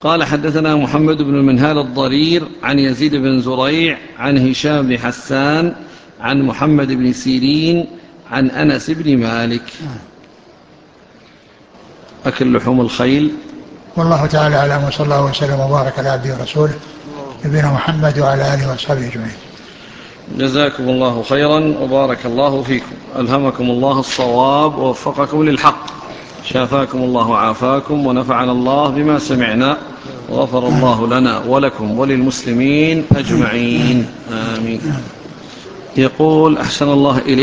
قال حدثنا محمد بن المنهال الضرير عن يزيد بن زريع عن هشام بن حسان عن محمد بن سيرين عن أنس بن مالك. أكل لحوم الخيل. والله تعالى أعلم، وصلى الله وسلم وبارك على عبده ورسوله نبينا محمد وعلى آله وصحبه أجمعين. جزاكم الله خيرا وبارك الله فيكم، ألهمكم الله الصواب ووفقكم للحق، شافاكم الله وعافاكم، ونفعنا الله بما سمعنا، وغفر الله لنا ولكم وللمسلمين أجمعين، آمين. يقول أحسن الله إليك.